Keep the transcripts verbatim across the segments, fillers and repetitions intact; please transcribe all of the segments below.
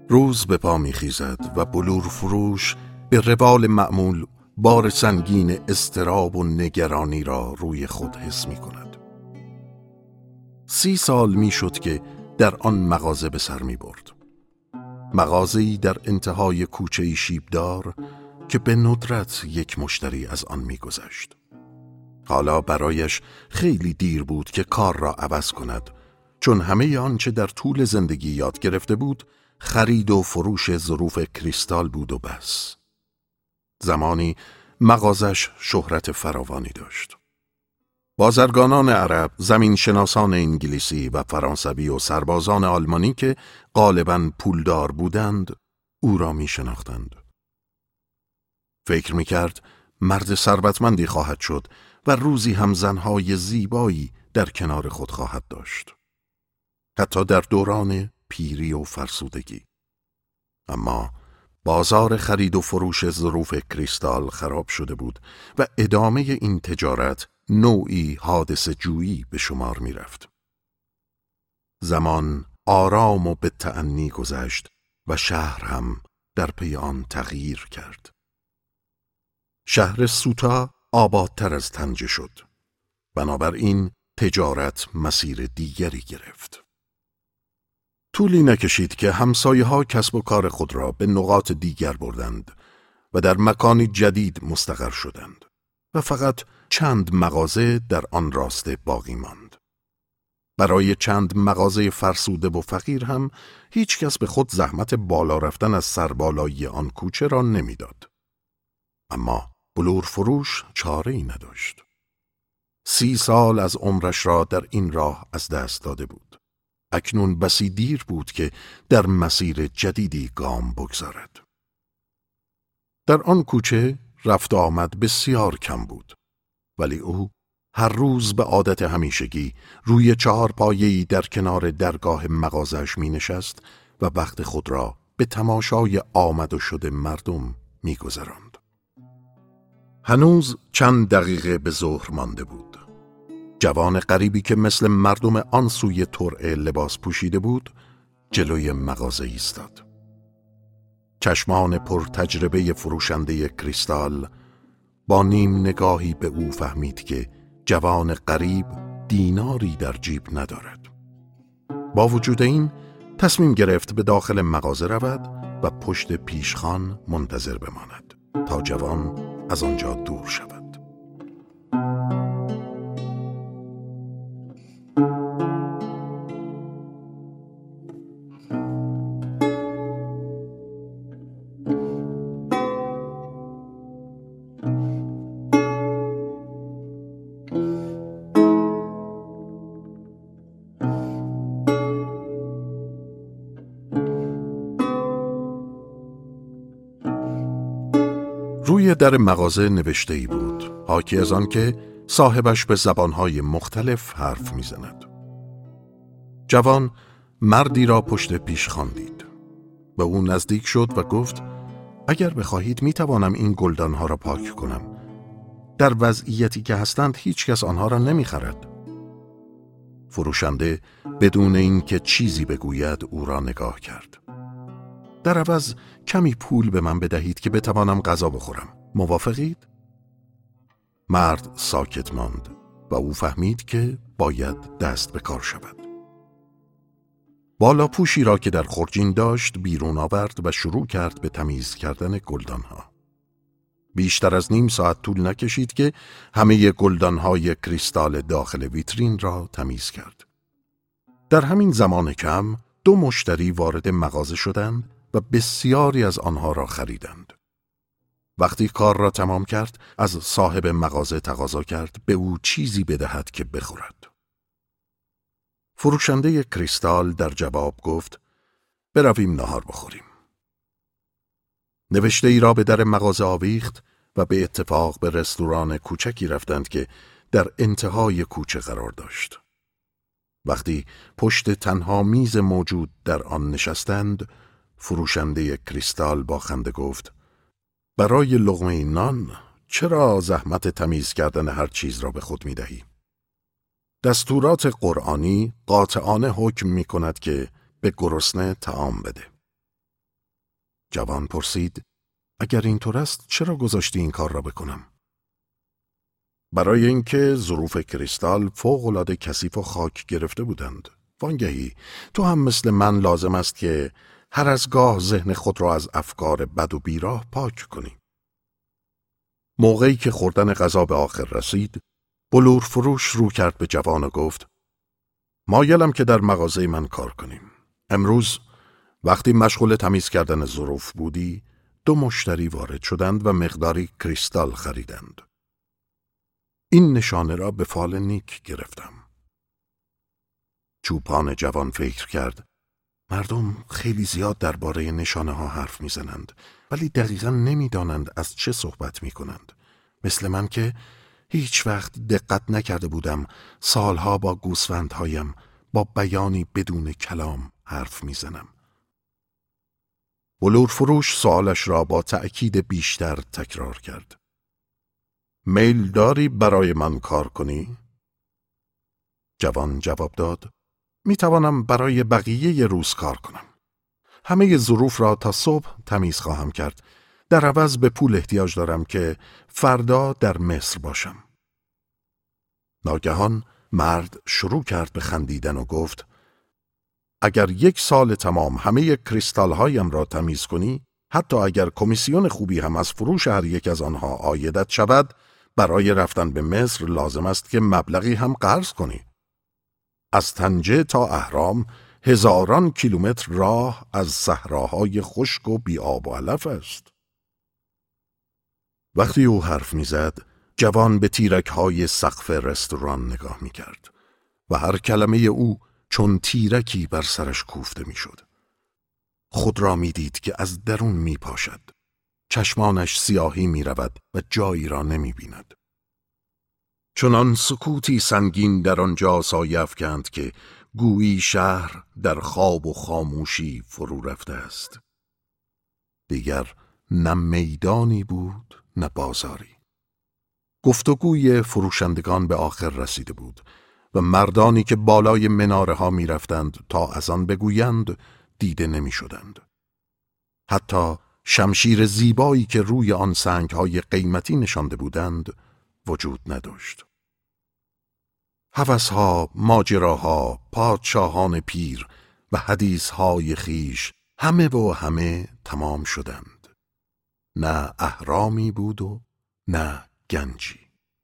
روز به پا می خیزد و بلور فروش به روال معمول بار سنگین اضطراب و نگرانی را روی خود حس می کند. سی سال می شد که در آن مغازه به سر می برد. مغازه‌ای در انتهای کوچه‌ای شیبدار که به ندرت یک مشتری از آن می گذشت. حالا برایش خیلی دیر بود که کار را عوض کند، چون همه آنچه در طول زندگی یاد گرفته بود خرید و فروش ظروف کریستال بود و بس. زمانی مغازش شهرت فراوانی داشت. بازرگانان عرب، زمین شناسان انگلیسی و فرانسوی و سربازان آلمانی که غالباً پولدار بودند او را می شناختند. فکر می کرد مرد ثروتمندی خواهد شد و روزی هم زنهای زیبایی در کنار خود خواهد داشت، حتی در دوران پیری و فرسودگی. اما بازار خرید و فروش ظروف کریستال خراب شده بود و ادامه این تجارت نوعی حادثه جویی به شمار می رفت. زمان آرام و به تأنی گذشت و شهر هم در پی آن تغییر کرد. شهر سوتا آبادتر از طنجه شد. بنابراین تجارت مسیر دیگری گرفت. طولی نکشید که همسایه ها کسب و کار خود را به نقاط دیگر بردند و در مکانی جدید مستقر شدند و فقط چند مغازه در آن راسته باقی ماند. برای چند مغازه فرسوده و فقیر هم هیچ کس به خود زحمت بالا رفتن از سربالایی آن کوچه را نمیداد. اما بلور فروش چاره ای نداشت. سی سال از عمرش را در این راه از دست داده بود. اکنون بسی دیر بود که در مسیر جدیدی گام بگذارد. در آن کوچه رفت و آمد بسیار کم بود، ولی او هر روز به عادت همیشگی روی چهار پایه‌ای در کنار درگاه مغازش می نشست و وقت خود را به تماشای آمد و شد مردم می گذراند. هنوز چند دقیقه به ظهر مانده بود. جوان غریبی که مثل مردم آن سوی ترعه لباس پوشیده بود جلوی مغازه ایستاد. چشمان پر تجربه فروشنده کریستال با نیم نگاهی به او فهمید که جوان غریب دیناری در جیب ندارد. با وجود این تصمیم گرفت به داخل مغازه رود و پشت پیشخوان منتظر بماند تا جوان از آنجا دور شود. روی در مغازه نوشته ای بود، حاکی از آن که صاحبش به زبانهای مختلف حرف میزند. جوان مردی را پشت پیشخوان دید. به او نزدیک شد و گفت اگر بخواهید میتوانم این گلدانها را پاک کنم. در وضعیتی که هستند هیچ کس آنها را نمیخرد. فروشنده بدون اینکه چیزی بگوید او را نگاه کرد. در عوض کمی پول به من بدهید که بتوانم غذا بخورم. موافقید؟ مرد ساکت ماند و او فهمید که باید دست به کار شود. بالا پوشی را که در خورجین داشت بیرون آورد و شروع کرد به تمیز کردن گلدانها. بیشتر از نیم ساعت طول نکشید که همه گلدانهای کریستال داخل ویترین را تمیز کرد. در همین زمان کم دو مشتری وارد مغازه شدند و بسیاری از آنها را خریدند. وقتی کار را تمام کرد، از صاحب مغازه تقاضا کرد به او چیزی بدهد که بخورد. فروشنده کریستال در جواب گفت برویم نهار بخوریم. نوشته ای را به در مغازه آویخت و به اتفاق به رستوران کوچکی رفتند که در انتهای کوچه قرار داشت. وقتی پشت تنها میز موجود در آن نشستند، فروشنده کریستال با خنده گفت برای لقمه نان چرا زحمت تمیز کردن هر چیز را به خود می دهی؟ دستورات قرآنی قاطعانه حکم می کند که به گرسنه طعام بده. جوان پرسید: اگر اینطور است چرا گذاشتی این کار را بکنم؟ برای اینکه ظروف کریستال فوق‌العاده کثیف و خاک گرفته بودند. وانگهی تو هم مثل من لازم است که هر از گاه ذهن خود را از افکار بد و بیراه پاک کنی. موقعی که خوردن غذا به آخر رسید، بلور فروش رو کرد به جوان و گفت: مایلم که در مغازه من کار کنیم. امروز وقتی مشغول تمیز کردن ظروف بودی، دو مشتری وارد شدند و مقداری کریستال خریدند. این نشانه را به فال نیک گرفتم. چوپان جوان فکر کرد: مردم خیلی زیاد درباره نشانه ها حرف میزنند، ولی دقیقاً نمیدانند از چه صحبت میکنند. مثل من که هیچ وقت دقت نکرده بودم سالها با گوسفندهایم با بیانی بدون کلام حرف میزنم. بلور فروش سوالش را با تأکید بیشتر تکرار کرد: میل داری برای من کار کنی؟ جوان جواب داد: می توانم برای بقیه روز کار کنم. همه ظروف را تا صبح تمیز خواهم کرد. در عوض به پول احتیاج دارم که فردا در مصر باشم. ناگهان مرد شروع کرد به خندیدن و گفت: اگر یک سال تمام همه کریستال هایم را تمیز کنی، حتی اگر کمیسیون خوبی هم از فروش هر یک از آنها عایدت شود، برای رفتن به مصر لازم است که مبلغی هم قرض کنی. از طنجه تا اهرام هزاران کیلومتر راه از صحراهای خشک و بی آب و علف است. وقتی او حرف میزد، جوان به تیرک‌های سقف رستوران نگاه میکرد و هر کلمه او چون تیرکی بر سرش کوفته میشد. خود را میدید که از درون میپاشد. چشمانش سیاهی میرود و جایی را نمیبیند. چنان سکوتی سنگین در آنجا سایه افکند که گویی شهر در خواب و خاموشی فرو رفته است. دیگر نه میدانی بود نه بازاری. گفتگوی فروشندگان به آخر رسیده بود و مردانی که بالای مناره ها می رفتند تا از آن بگویند دیده نمی شدند. حتی شمشیر زیبایی که روی آن سنگ های قیمتی نشانده بودند وجود نداشت. هوسها، ماجراها، پادشاهان پیر و حدیثهای خیش همه و همه تمام شدند. نه اهرامی بود و نه گنجی.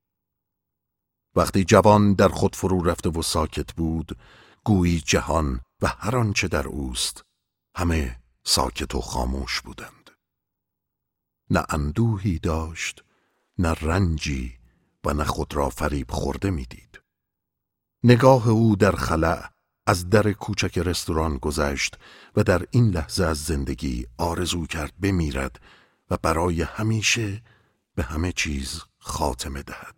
وقتی جوان در خود فرو رفته و ساکت بود، گویی جهان و هر آنچه در اوست همه ساکت و خاموش بودند. نه اندوهی داشت، نه رنجی و نه خود را فریب خورده میدید. نگاه او در خلأ از در کوچک رستوران گذشت و در این لحظه از زندگی آرزو کرد بمیرد و برای همیشه به همه چیز خاتمه دهد.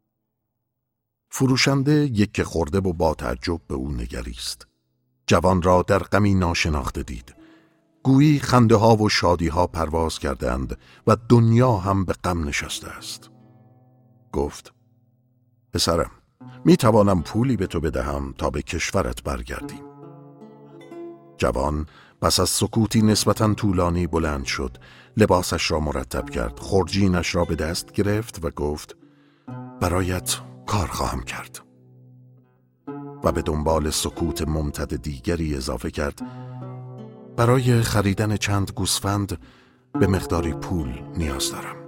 فروشنده یک خورده و با تعجب به او نگریست. جوان را در غمی ناشناخته دید. گویی خنده ها و شادی ها پرواز کردند و دنیا هم به غم نشسته است. گفت: پسرم، می توانم پولی به تو بدهم تا به کشورت برگردی. جوان پس از سکوتی نسبتاً طولانی بلند شد، لباسش را مرتب کرد، خورجینش را به دست گرفت و گفت: برایت کار خواهم کرد. و به دنبال سکوت ممتد دیگری اضافه کرد: برای خریدن چند گوسفند به مقداری پول نیاز دارم.